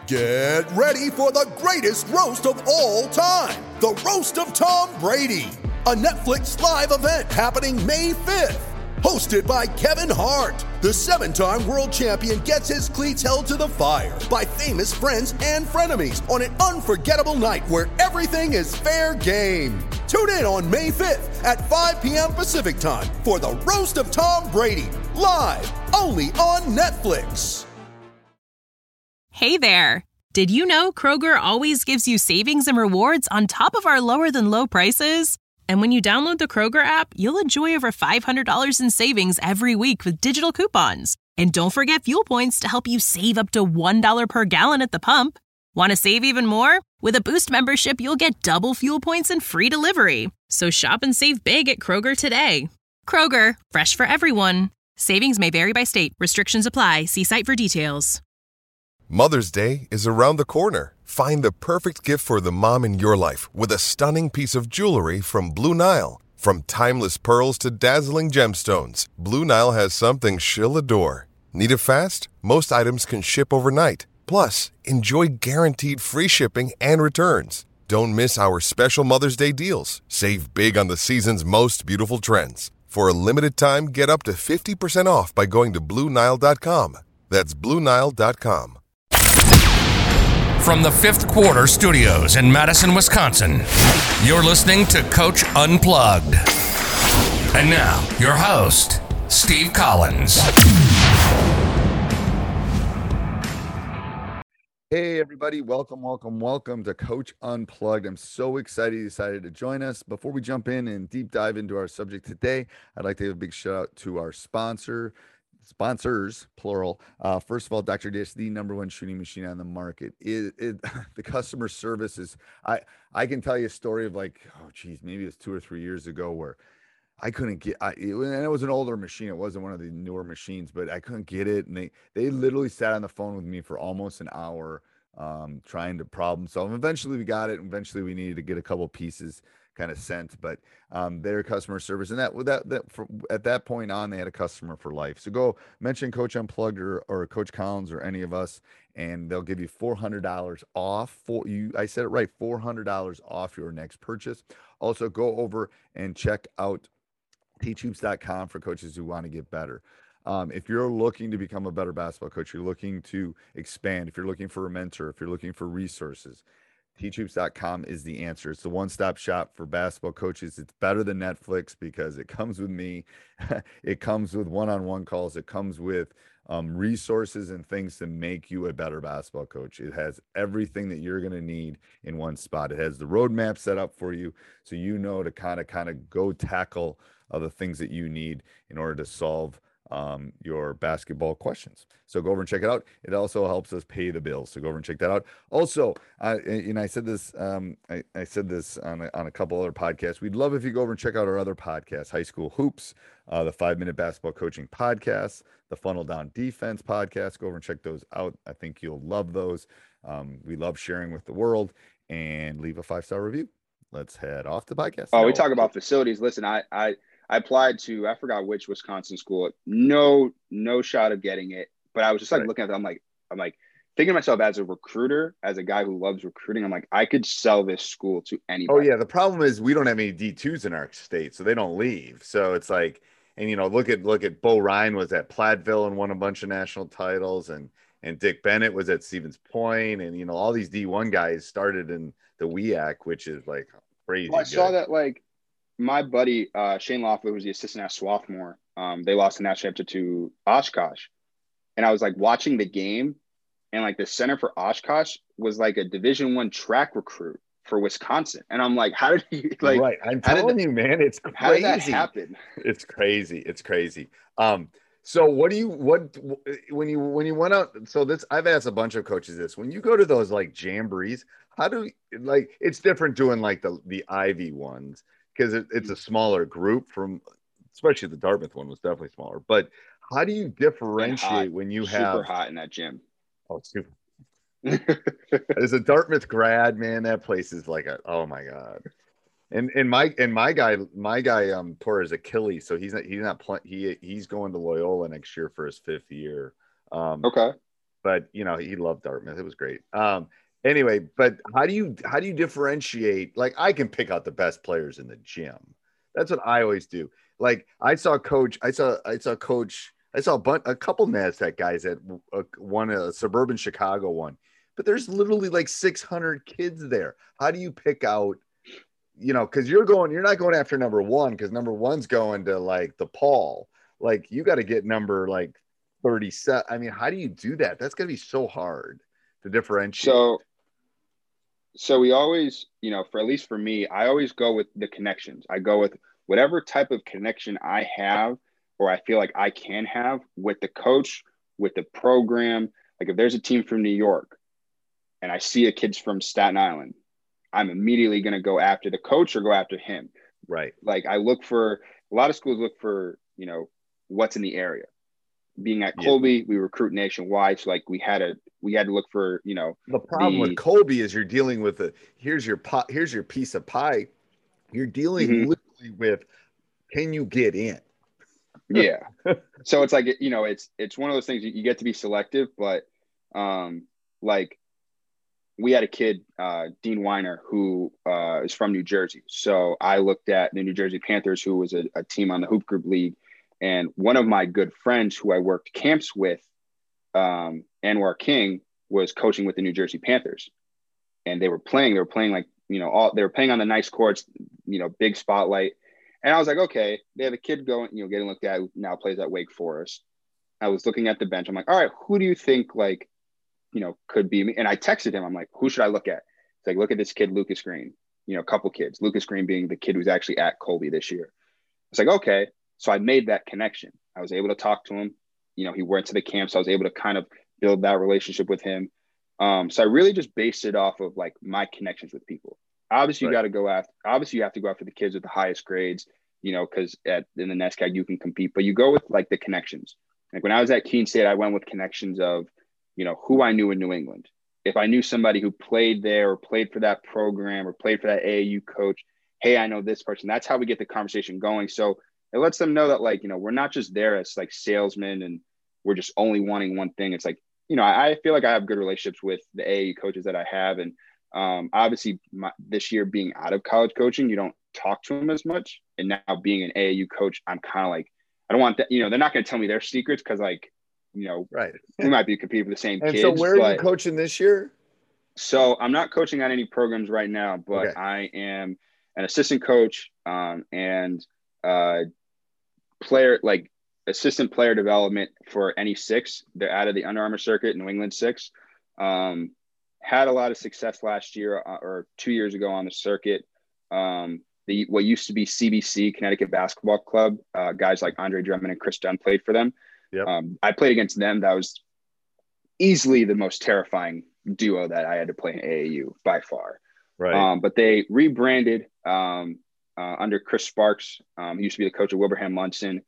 Get ready for the greatest roast of all time, the Roast of Tom Brady, a Netflix live event happening May 5th. Hosted by Kevin Hart, the 7-time world champion gets his cleats held to the fire by famous friends and frenemies on an unforgettable night where everything is fair game. Tune in on May 5th at 5 p.m. Pacific time for the Roast of Tom Brady, live only on Netflix. Hey there! Did you know Kroger always gives you savings and rewards on top of our lower-than-low prices? And when you download the Kroger app, you'll enjoy over $500 in savings every week with digital coupons. And don't forget fuel points to help you save up to $1 per gallon at the pump. Want to save even more? With a Boost membership, you'll get double fuel points and free delivery. So shop and save big at Kroger today. Kroger, fresh for everyone. Savings may vary by state. Restrictions apply. See site for details. Mother's Day is around the corner. Find the perfect gift for the mom in your life with a stunning piece of jewelry from Blue Nile. From timeless pearls to dazzling gemstones, Blue Nile has something she'll adore. Need it fast? Most items can ship overnight. Plus, enjoy guaranteed free shipping and returns. Don't miss our special Mother's Day deals. Save big on the season's most beautiful trends. For a limited time, get up to 50% off by going to BlueNile.com. That's BlueNile.com. From the Fifth Quarter Studios in Madison, Wisconsin, you're listening to Coach Unplugged. And now, your host, Steve Collins. Hey, everybody. Welcome to Coach Unplugged. I'm so excited you decided to join us. Before we jump in and deep dive into our subject today, I'd like to give a big shout out to our sponsors, plural. First of all, Dr. Dish, the number one shooting machine on the market. The customer service is, I can tell you a story of like, maybe it was 2 or 3 years ago where I couldn't get, and it was an older machine. It wasn't one of the newer machines, but I couldn't get it. And they literally sat on the phone with me for almost an hour, trying to problem solve. Eventually we got it. Eventually we needed to get a couple pieces kind of sent, but their customer service, and at that point on, they had a customer for life. So go mention Coach Unplugged or Coach Collins or any of us, and they'll give you $400 off. I said it right, $400 off your next purchase. Also, go over and check out teachhoops.com for coaches who want to get better. If you're looking to become a better basketball coach, you're looking to expand, if you're looking for a mentor, if you're looking for resources, teachhoops.com is the answer. It's the one-stop shop for basketball coaches. It's better than Netflix because it comes with me. It comes with one-on-one calls. It comes with resources and things to make you a better basketball coach. It has everything that you're going to need in one spot. It has the roadmap set up for you so you know to kind of go tackle the things that you need in order to solve your basketball questions. So go over and check it out. It also helps us pay the bills. So go over and check that out. Also, I said this, I said this on a couple other podcasts. We'd love if you go over and check out our other podcasts, High School Hoops, the 5-Minute Basketball Coaching Podcast, the Funnel Down Defense Podcast. Go over and check those out. I think you'll love those. We love sharing with the world, and leave a 5-star review. Let's head off the podcast. Oh, we talk about facilities. Listen, I applied to, I forgot which Wisconsin school. No shot of getting it. But I was just like looking at it. I'm like thinking to myself as a recruiter, as a guy who loves recruiting, I'm like, I could sell this school to anybody. Oh yeah. The problem is we don't have any D2s in our state, so they don't leave. So it's like, and look at Bo Ryan was at Platteville and won a bunch of national titles, and Dick Bennett was at Stevens Point, and all these D1 guys started in the WEAC, which is like crazy. Well, I saw that like my buddy Shane Loeffler, who's the assistant at Swarthmore, they lost the national championship to Oshkosh, and I was like watching the game, and like the center for Oshkosh was like a Division I track recruit for Wisconsin, and I'm like, how did he like? Right, I'm telling you, man, it's crazy. How did that happen? It's crazy. So when you went out, so this, I've asked a bunch of coaches this, when you go to those like jamborees, how do it's different doing like the Ivy ones, because it's a smaller group, from especially the Dartmouth one was definitely smaller, but how do you differentiate when you have super hot in that gym? Oh, super. As a Dartmouth grad, man, that place is like oh my God. And my guy tore his Achilles, so he's going to Loyola next year for his 5th year. Okay. but he loved Dartmouth. It was great. Anyway, but how do you differentiate? Like, I can pick out the best players in the gym. That's what I always do. Like, I saw a couple NASDAQ guys that won a suburban Chicago one, but there's literally like 600 kids there. How do you pick out, because you're not going after number one, because number one's going to like the Paul. Like, you got to get number like 37. I mean, how do you do that? That's going to be so hard to differentiate. So we always, at least for me, I always go with the connections. I go with whatever type of connection I have, or I feel like I can have with the coach, with the program. Like, if there's a team from New York and I see a kid's from Staten Island, I'm immediately going to go after the coach or go after him. Right. Like, a lot of schools look for, what's in the area. Being at Colby, we recruit nationwide. So like we had to look for, the problem with Colby is you're dealing with here's your piece of pie. You're dealing literally with, can you get in? Yeah. So it's like, it's one of those things you get to be selective, but like we had a kid, Dean Weiner, who is from New Jersey. So I looked at the New Jersey Panthers, who was a team on the Hoop Group League. And one of my good friends who I worked camps with, Anwar King, was coaching with the New Jersey Panthers. And they were playing like, they were playing on the nice courts, big spotlight. And I was like, okay, they have a kid going, getting looked at, who now plays at Wake Forest. I was looking at the bench. I'm like, all right, who do you think could be me? And I texted him. I'm like, who should I look at? It's like, look at this kid, Lucas Green, a couple kids, Lucas Green being the kid who's actually at Colby this year. It's like, okay. So I made that connection. I was able to talk to him. He went to the camp, so I was able to kind of build that relationship with him. So I really just based it off of like my connections with people. Obviously, you have to go after the kids with the highest grades, because in the NESCAC you can compete, but you go with like the connections. Like when I was at Keene State, I went with connections of, who I knew in New England. If I knew somebody who played there or played for that program or played for that AAU coach, hey, I know this person. That's how we get the conversation going. So it lets them know that, like, we're not just there as like salesmen and we're just only wanting one thing. It's like, I feel like I have good relationships with the AAU coaches that I have. And obviously this year being out of college coaching, you don't talk to them as much. And now being an AAU coach, I'm kind of like, I don't want that, they're not going to tell me their secrets. Cause like, right. We might be competing for the same and kids. So where are you coaching this year? So I'm not coaching on any programs right now, but okay. I am an assistant coach and assistant player development for NE6. They're out of the Under Armour circuit, New England 6. Had a lot of success last year or 2 years ago on the circuit. What used to be CBC, Connecticut Basketball Club, guys like Andre Drummond and Chris Dunn played for them. Yep. I played against them. That was easily the most terrifying duo that I had to play in AAU by far. Right. But they rebranded under Chris Sparks. He used to be the coach of Wilbraham Munson.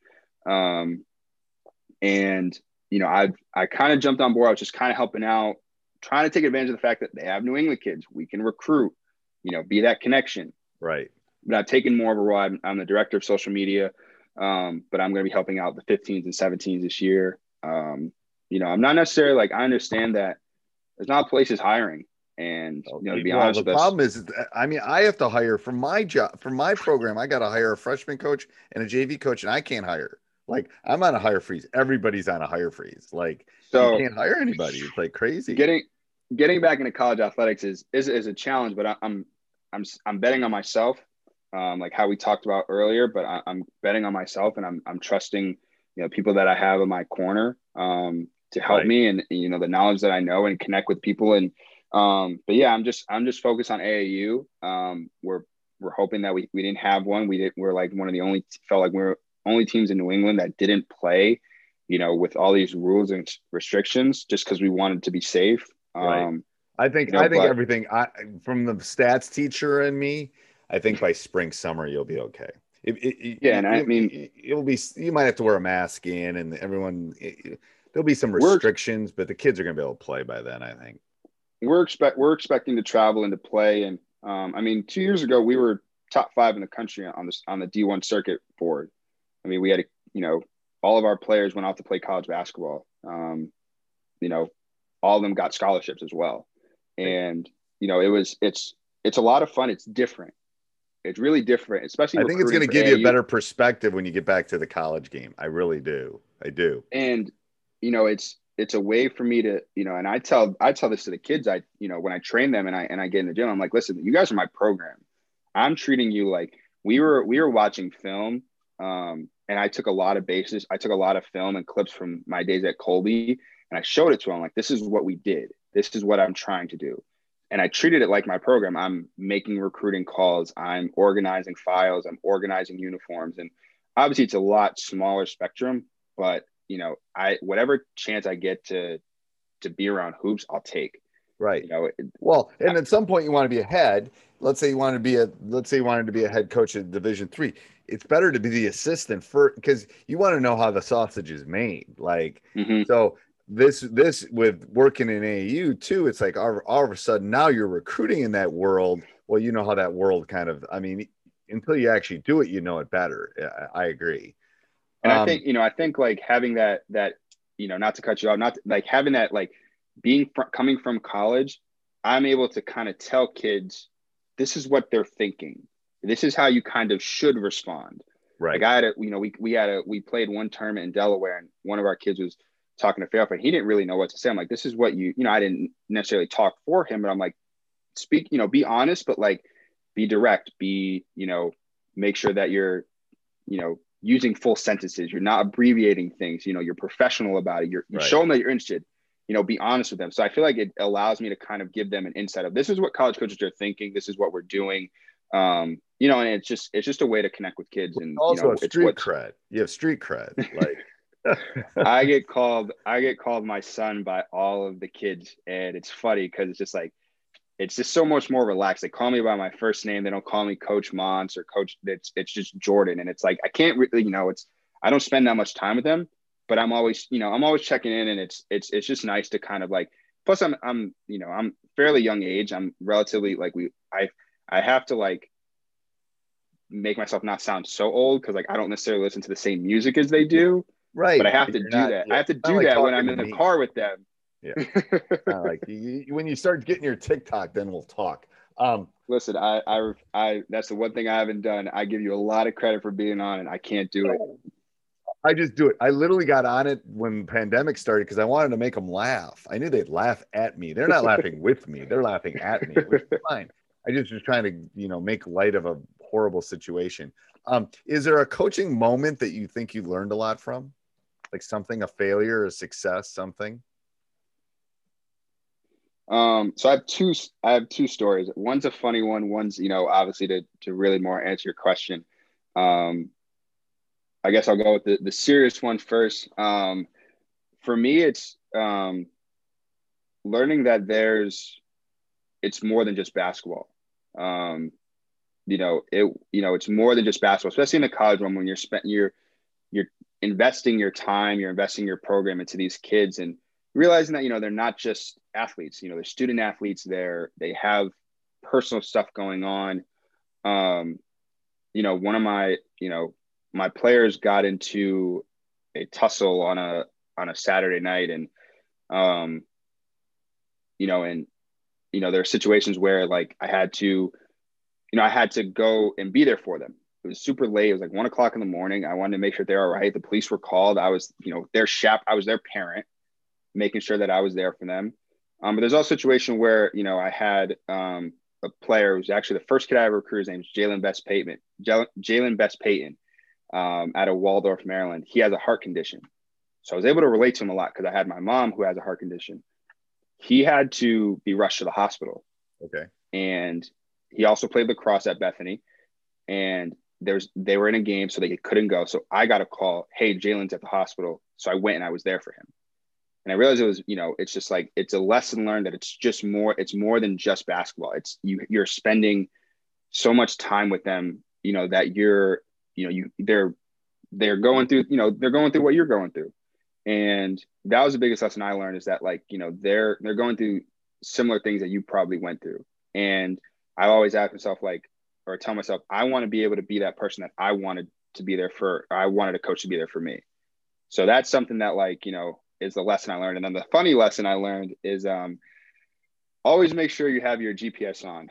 And, I kind of jumped on board. I was just kind of helping out, trying to take advantage of the fact that they have New England kids. We can recruit, be that connection. Right. But I've taken more of a role. I'm the director of social media, but I'm going to be helping out the 15s and 17s this year. I'm not necessarily like, I understand that there's not places hiring. And, to be honest, the problem is, I have to hire for my job, for my program. I got to hire a freshman coach and a JV coach, and I can't hire. Like, I'm on a hire freeze. Everybody's on a hire freeze. Like, so you can't hire anybody. It's like crazy. Getting back into college athletics is a challenge, but I'm betting on myself. Like how we talked about earlier, but I'm betting on myself, and I'm trusting, people that I have in my corner to help me, and the knowledge that I know, and connect with people. And but yeah, I'm just focused on AAU. We're hoping that we didn't have one. We're like one of the only, felt like we're only teams in New England that didn't play, with all these rules and restrictions, just because we wanted to be safe. Right. I think everything from the stats teacher and me, I think by spring, summer, you'll be okay. It'll be, you might have to wear a mask in, and everyone, there'll be some restrictions, but the kids are going to be able to play by then, I think. We're expecting to travel and to play. And 2 years ago, we were top 5 in the country on the D1 circuit board. We had all of our players went out to play college basketball. all of them got scholarships as well. And, you know, it's a lot of fun. It's different. It's really different, especially I think it's going to give you a better perspective when you get back to the college game. I really do. I do. And, you know, it's a way for me to, you know, and I tell this to the kids, you know, when I train them and I get in the gym, I'm like, listen, you guys are my program. I'm treating you like we were watching film. And I took a lot of bases. I took a lot of film and clips from my days at Colby, and I showed it to them. Like, this is what we did. This is what I'm trying to do. And I treated it like my program. I'm making recruiting calls. I'm organizing files. I'm organizing uniforms. And obviously it's a lot smaller spectrum, but you know, whatever chance I get to be around hoops, I'll take. Right. You know, well, and at some point you want to be a head. Let's say you wanted to be a head coach at Division III. It's better to be the assistant because you want to know how the sausage is made. Like, so this with working in AAU too, it's like all of a sudden now you're recruiting in that world. Well, you know how that world kind of, I mean, until you actually do it, you know it better. I agree. And I think like having that, you know, not to cut you off, not like having that, like coming from college, I'm able to kind of tell kids, this is what they're thinking. This is how you kind of should respond. Right. Like we played one tournament in Delaware, and one of our kids was talking to Fairfield. He didn't really know what to say. I'm like, this is what you know, I didn't necessarily talk for him, but I'm like, speak, you know, be honest, but like, be direct, you know, make sure that you're, you know, using full sentences. You're not abbreviating things, you know, you're professional about it. You're right. showing that you're interested, you know, be honest with them. So I feel like it allows me to kind of give them an insight of this is what college coaches are thinking. This is what we're doing. You know, and it's just a way to connect with kids. And also you know, street cred. You have street cred. Like I get called my son by all of the kids, and it's funny because it's just like, it's just so much more relaxed. They call me by my first name. They don't call me Coach Mons or Coach. It's just Jordan, and it's like I can't really, you know, I don't spend that much time with them, but I'm always checking in, and it's just nice to kind of like. Plus, I'm you know, I'm fairly young age. I'm relatively like I have to like make myself not sound so old because like I don't necessarily listen to the same music as they do. Right. But I have to do that. I have to do that when I'm in the car with them. Yeah. Like when you start getting your TikTok, then we'll talk. Listen, I that's the one thing I haven't done. I give you a lot of credit for being on it. I can't do it. I just do it. I literally got on it when the pandemic started because I wanted to make them laugh. I knew they'd laugh at me. They're not laughing with me. They're laughing at me, which is fine. I just was trying to, you know, make light of a horrible situation. Is there a coaching moment that you think you learned a lot from? Like something, a failure, a success, something? So I have two stories. One's a funny one. One's, you know, obviously to really more answer your question. I guess I'll go with the serious one first. For me, it's learning that it's more than just basketball. You know, it's more than just basketball, especially in the college realm when you're investing your time, you're investing your program into these kids and realizing that, you know, they're not just athletes, you know, they're student athletes, they have personal stuff going on. You know, one of my players got into a tussle on a Saturday night, and there are situations where like I had to go and be there for them. It was super late. It was like 1 o'clock in the morning. I wanted to make sure they're all right. The police were called. I was, I was their parent, making sure that I was there for them. But there's also a situation where, you know, I had a player who was actually the first kid I ever recruited. His name is Jalen Best Payton, out of Waldorf, Maryland. He has a heart condition. So I was able to relate to him a lot because I had my mom who has a heart condition. He had to be rushed to the hospital. Okay. And he also played lacrosse at Bethany. And they were in a game, so they couldn't go. So I got a call, hey, Jalen's at the hospital. So I went and I was there for him. And I realized it was, you know, it's just like, it's a lesson learned that it's more than just basketball. It's you're spending so much time with them, you know, that they're going through, you know, they're going through what you're going through. And that was the biggest lesson I learned, is that, like, you know, they're going through similar things that you probably went through. And I always ask myself, like, or tell myself, I want to be able to be that person that I wanted to be there for. I wanted a coach to be there for me. So that's something that, like, you know, is the lesson I learned. And then the funny lesson I learned is always make sure you have your GPS on.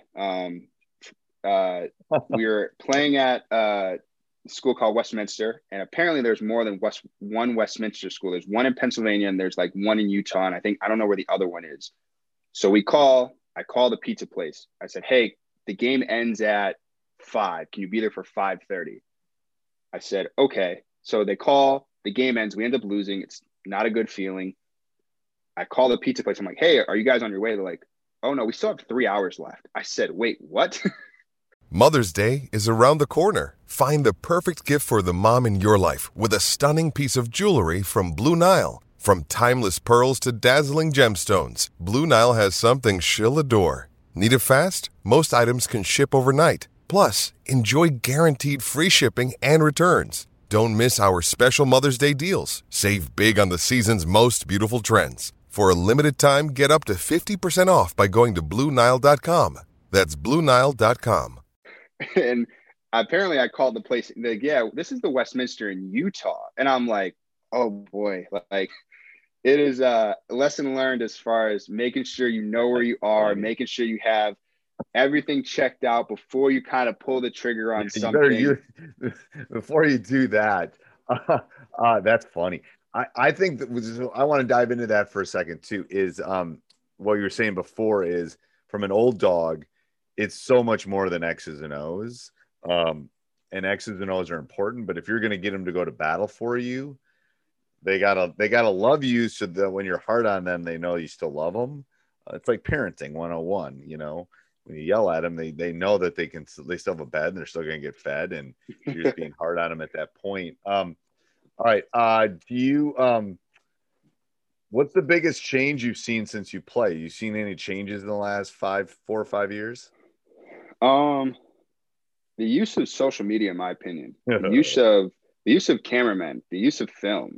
We were playing at a school called Westminster, and apparently there's more than one Westminster school. There's one in Pennsylvania, and there's like one in Utah, and I don't know where the other one is. So I call the pizza place. I said, hey, the game ends at 5. Can you be there for 5:30? I said, okay. So they call, the game ends. We end up losing. It's not a good feeling. I call the pizza place. I'm like, hey, are you guys on your way? They're like, oh no, we still have 3 hours left. I said, wait, what? Mother's Day is around the corner. Find the perfect gift for the mom in your life with a stunning piece of jewelry from Blue Nile. From timeless pearls to dazzling gemstones, Blue Nile has something she'll adore. Need it fast? Most items can ship overnight. Plus, enjoy guaranteed free shipping and returns. Don't miss our special Mother's Day deals. Save big on the season's most beautiful trends. For a limited time, get up to 50% off by going to BlueNile.com. That's BlueNile.com. And apparently I called the place. Like, yeah, this is the Westminster in Utah. And I'm like, oh boy, like it is a lesson learned as far as making sure you know where you are, making sure you have everything checked out before you kind of pull the trigger on something. Before you do that, that's funny. I think that I want to dive into that for a second too, is what you were saying before is from an old dog, it's so much more than X's and O's. And X's and O's are important, but if you're going to get them to go to battle for you, they gotta love you so that when you're hard on them, they know you still love them. It's like parenting 101, you know, when you yell at them, they know that they still have a bed and they're still going to get fed, and you're just being hard on them at that point. All right. What's the biggest change you've seen since you play? You seen any changes in the last 4 or 5 years? The use of social media, in my opinion, the use of cameramen, the use of film.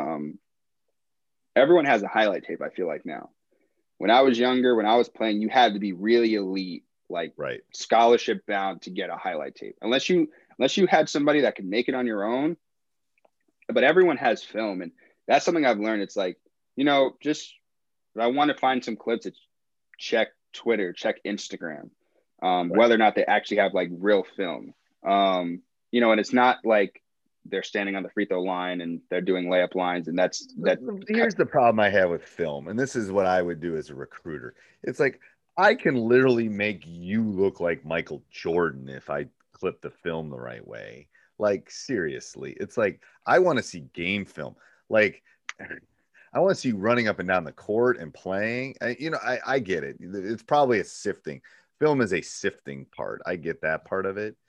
Everyone has a highlight tape, I feel like now. When I was younger, when I was playing, you had to be really elite, like scholarship bound to get a highlight tape. Unless you had somebody that could make it on your own. But everyone has film, and that's something I've learned. It's like, you know, just if I want to find some clips, it's check Twitter, check Instagram, whether or not they actually have like real film. You know, and it's not like they're standing on the free throw line and they're doing layup lines. And that's that. Here's the problem I have with film. And this is what I would do as a recruiter. It's like, I can literally make you look like Michael Jordan if I clip the film the right way. Like, seriously, it's like, I want to see game film. Like, I want to see you running up and down the court and playing. I get it. It's probably a sifting. Film is a sifting part. I get that part of it.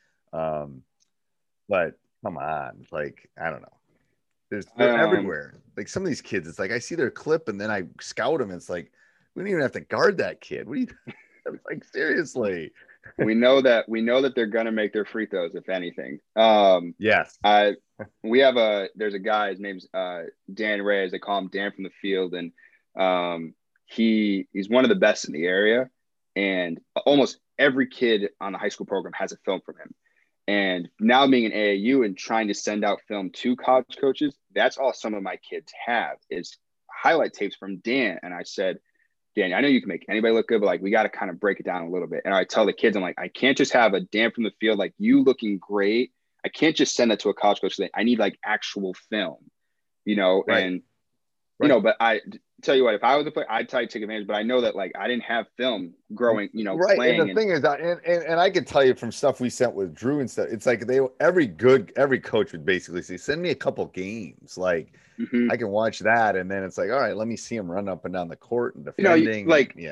But come on, like, I don't know. They're everywhere. Like some of these kids, it's like I see their clip and then I scout them. It's like, we don't even have to guard that kid. What do you like? Seriously. We know that they're gonna make their free throws, if anything. Yes. There's a guy, his name's Dan Reyes. They call him Dan from the field, and he's one of the best in the area. And almost every kid on the high school program has a film from him. And now being an AAU and trying to send out film to college coaches, that's all some of my kids have is highlight tapes from Dan. And I said, Dan, I know you can make anybody look good, but like, we got to kind of break it down a little bit. And I tell the kids, I'm like, I can't just have a Dan from the field, like you looking great. I can't just send that to a college coach. I need like actual film, you know, and, you know, but I tell you what, if I was a player, I'd try to take advantage, but I know that like, I didn't have film growing, you know, playing. And the thing is, and I could tell you from stuff we sent with Drew and stuff, it's like every coach would basically say, send me a couple games. Like, I can watch that. And then it's like, all right, let me see him run up and down the court and defending.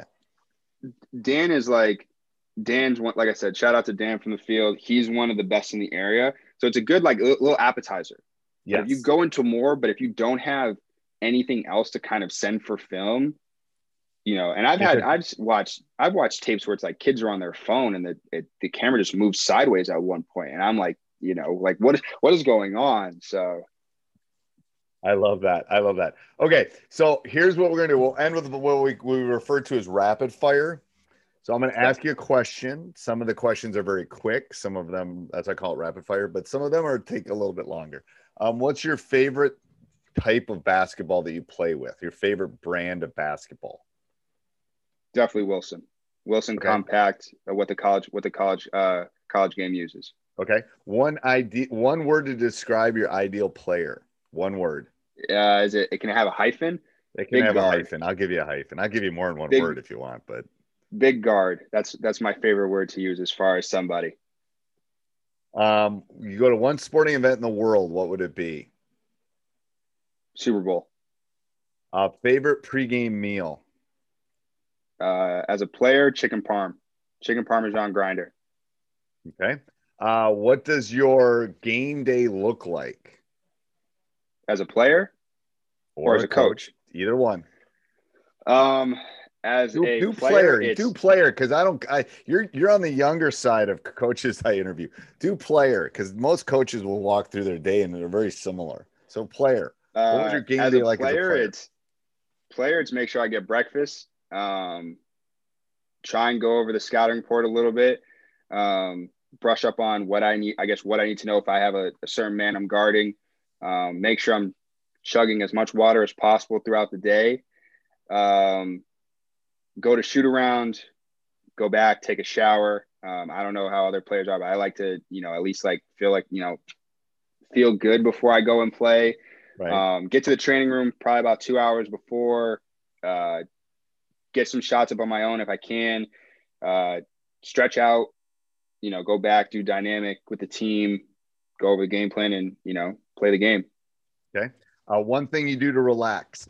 Dan's one, like I said, shout out to Dan from the field. He's one of the best in the area. So it's a good, like little appetizer. Yeah. If you go into more, but if you don't have anything else to kind of send for film, you know, and I've watched tapes where it's like kids are on their phone and the camera just moves sideways at one point. And I'm like, you know, like what is going on? So I love that. Okay, so here's what we're going to do. We'll end with what we refer to as rapid fire. So I'm going to ask you a question. Some of the questions are very quick. Some of them, as I call it, rapid fire, but some of them take a little bit longer. What's your favorite type of basketball that you play with, your favorite brand of basketball. Definitely Wilson. Wilson Okay. Compact, what the college game uses. Okay. One word to describe your ideal player. One word. It can have a hyphen? It can Big have guard. a hyphen. I'll give you a hyphen. I'll give you more than one Big- word if you want, but Big guard. That's my favorite word to use as far as somebody. you go to one sporting event in the world, what would it be? Super Bowl. Favorite pregame meal? As a player, chicken parmesan grinder. Okay. What does your game day look like? As a player or as a coach? Either one. As a Do player, because you're on the younger side of coaches I interview. Do player, because most coaches will walk through their day and they're very similar. So player. What was your game day like as a player? It's make sure I get breakfast. Try and go over the scouting report a little bit. Brush up on what I need to know if I have a certain man I'm guarding. Make sure I'm chugging as much water as possible throughout the day. Go to shoot around, go back, take a shower. I don't know how other players are, but I like to, at least feel good before I go and play. Right. Get to the training room probably about 2 hours before, get some shots up on my own if I can, stretch out, go back, do dynamic with the team, go over the game plan and, play the game. Okay. One thing you do to relax.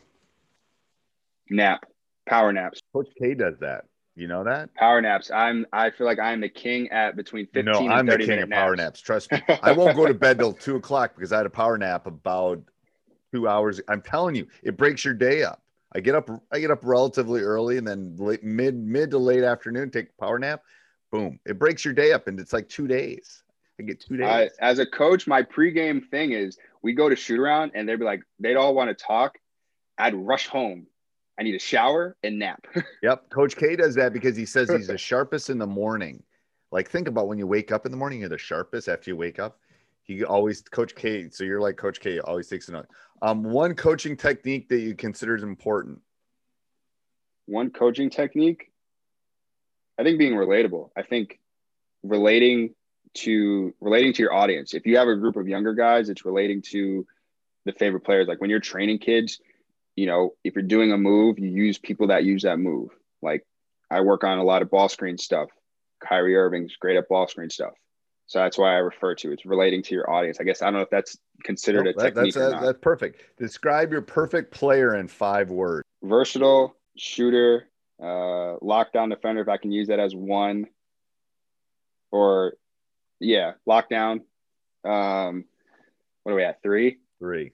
Power naps. Coach K does that. You know that? Power naps. I feel like I'm the king at between 15 and 30 minute naps. No, I'm the king of power naps. Trust me. I won't go to bed till 2:00 because I had a power nap about 2 hours. I'm telling you, it breaks your day up. I get up relatively early and then mid to late afternoon, take a power nap. Boom. It breaks your day up and it's like 2 days. I get 2 days. As a coach, my pregame thing is we go to shoot around and they'd all want to talk. I'd rush home. I need a shower and nap. Yep. Coach K does that because he says he's the sharpest in the morning. Like, think about when you wake up in the morning, you're the sharpest after you wake up. Coach K. So you're like Coach K, always takes a note. One coaching technique that you consider is important. One coaching technique? I think being relatable. I think relating to your audience. If you have a group of younger guys, it's relating to the favorite players. Like when you're training kids, if you're doing a move, you use people that use that move. Like I work on a lot of ball screen stuff. Kyrie Irving's great at ball screen stuff. So that's why I refer to it's relating to your audience. I guess I don't know if that's considered a technique or not. That's perfect. Describe your perfect player in 5 words. Versatile, shooter, lockdown defender, if I can use that as one. Or, yeah, lockdown. What are we at, 3? 3.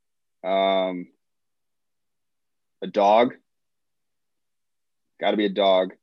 A dog. Got to be a dog.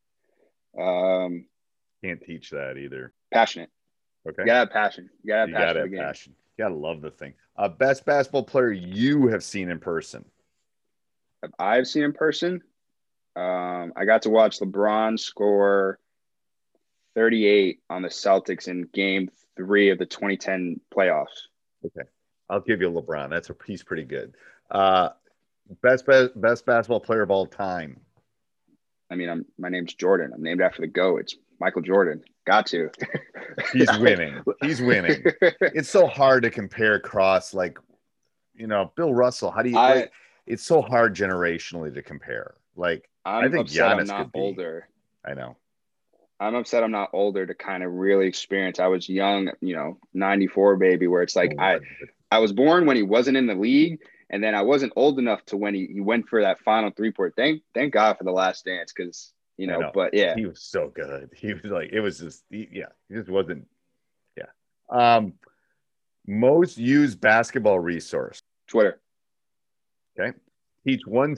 Can't teach that either. Passionate. Okay. You gotta have passion. You gotta have passion. You gotta love the thing. Best basketball player you have seen in person. I've seen in person. I got to watch LeBron score 38 on the Celtics in Game 3 of the 2010 playoffs. Okay, I'll give you LeBron. He's pretty good. Best basketball player of all time. I mean, my name's Jordan. I'm named after the GOAT. It's Michael Jordan. Got to. He's winning. It's so hard to compare across, Bill Russell. How do you? It's so hard generationally to compare. I think Giannis could be older. I know. I'm upset I'm not older to kind of really experience. I was young, 94 baby, where it's like I was born when he wasn't in the league, and then I wasn't old enough to when he went for that final 3-point. Thank God for the Last Dance, because but yeah, he was so good. He was he just wasn't. Yeah. Most used basketball resource. Twitter. Okay. Teach one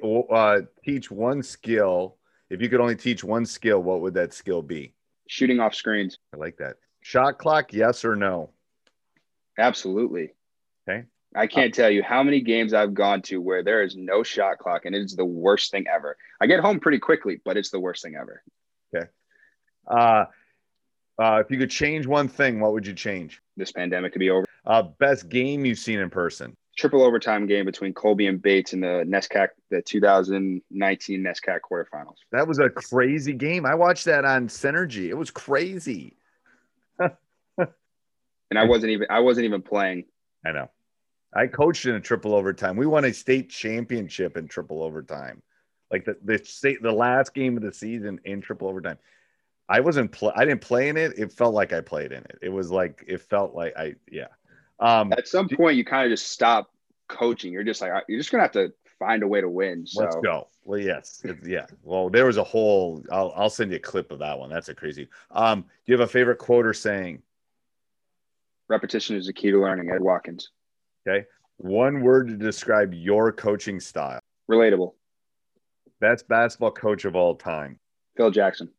skill. If you could only teach one skill, what would that skill be? Shooting off screens. I like that. Shot clock, yes or no? Absolutely. Okay. I can't tell you how many games I've gone to where there is no shot clock, and it's the worst thing ever. I get home pretty quickly, but it's the worst thing ever. Okay. If you could change one thing, what would you change? This pandemic to be over. Best game you've seen in person. triple overtime game between Colby and Bates in the NESCAC, the 2019 NESCAC quarterfinals. That was a crazy game. I watched that on Synergy. It was crazy. And I wasn't even playing. I know. I coached in a triple overtime. We won a state championship in triple overtime. Like the last game of the season in triple overtime. I didn't play in it. It felt like I played in it. It felt like at some point you kind of just stop coaching. You're just like, you're just going to have to find a way to win. So. Let's go. Well, yes. Yeah. Well, there was a whole, I'll send you a clip of that one. That's a crazy. Do you have a favorite quote or saying? Repetition is the key to learning. Ed Watkins. Okay. One word to describe your coaching style. Relatable. Best basketball coach of all time. Phil Jackson.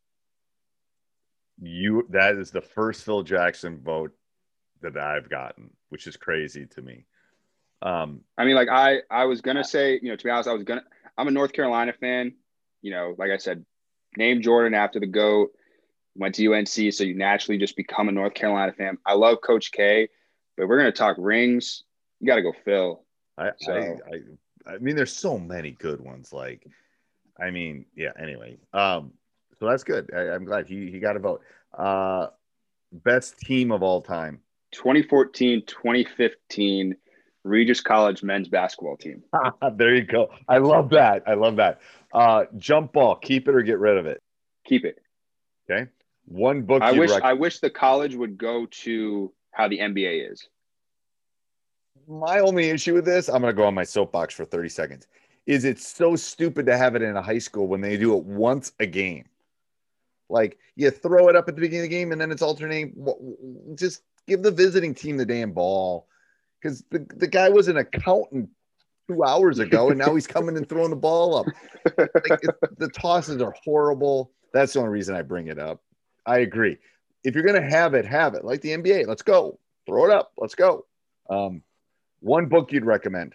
That is the first Phil Jackson vote that I've gotten, which is crazy to me. I mean, like I was going to say, to be honest, I'm a North Carolina fan, like I said, named Jordan after the GOAT, went to UNC. So you naturally just become a North Carolina fan. I love Coach K, but we're going to talk rings. You got to go Phil. I mean, there's so many good ones. Anyway. So that's good. I'm glad he got a vote. Best team of all time. 2014, 2015 Regis College men's basketball team. There you go. I love that. Jump ball, keep it or get rid of it? Keep it. Okay. One book. I wish the college would go to how the NBA is. My only issue with this, I'm going to go on my soapbox for 30 seconds, is it's so stupid to have it in a high school when they do it once a game. Like, you throw it up at the beginning of the game and then it's alternating. Just give the visiting team the damn ball. Because the guy was an accountant 2 hours ago, and now he's coming and throwing the ball up. The tosses are horrible. That's the only reason I bring it up. I agree. If you're going to have it like the NBA. Let's go. Throw it up. Let's go. One book you'd recommend?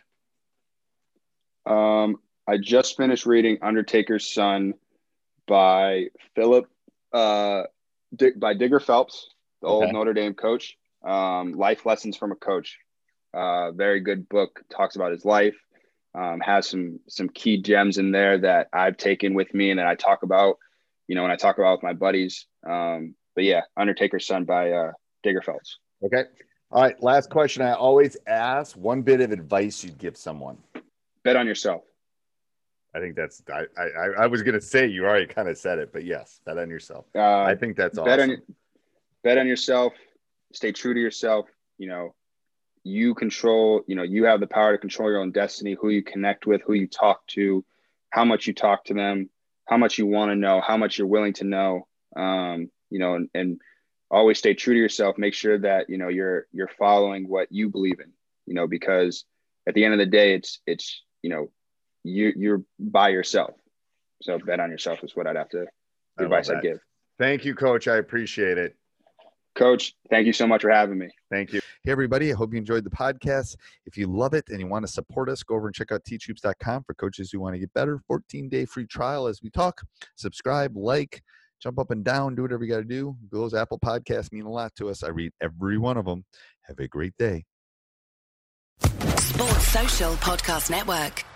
I just finished reading Undertaker's Son by by Digger Phelps, the old Notre Dame coach. Life Lessons from a Coach. Very good book. Talks about his life. Has some key gems in there that I've taken with me and that I talk about, when I talk about with my buddies. But yeah, Undertaker's Son by Digger Phelps. Okay. All right. Last question I always ask. One bit of advice you'd give someone. Bet on yourself. I think that's I was going to say, you already kind of said it, but yes, bet on yourself. I think that's awesome. Bet on yourself. Stay true to yourself. You control, you have the power to control your own destiny, who you connect with, who you talk to, how much you talk to them, how much you want to know, how much you're willing to know, and always stay true to yourself. Make sure that, you're following what you believe in, because at the end of the day, it's you're by yourself. So bet on yourself is what the advice I'd give. Thank you, Coach. I appreciate it. Coach, thank you so much for having me. Thank you. Hey, everybody. I hope you enjoyed the podcast. If you love it and you want to support us, go over and check out teachhoops.com for coaches who want to get better. 14-day free trial as we talk. Subscribe, jump up and down, do whatever you got to do. Those Apple Podcasts mean a lot to us. I read every one of them. Have a great day. Sports Social Podcast Network.